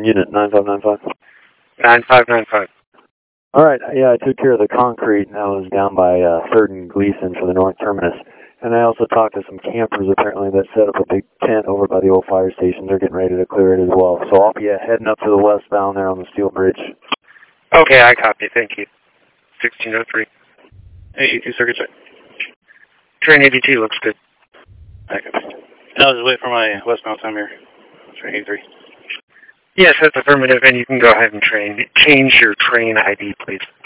unit 9595. 9595. All right, yeah, I took care of the concrete that was down by 3rd and Gleason for the north terminus. And I also talked to some campers apparently that set up a big tent over by the old fire station. They're getting ready to clear it as well. So I'll be heading up to the westbound there on the steel bridge. Okay, I copy. Thank you. 1603. 82 circuit check. Train 82 looks good. I copy. I'll just wait for my westbound time here. Train 83. Yes, that's affirmative, and you can go ahead and change your train ID, please.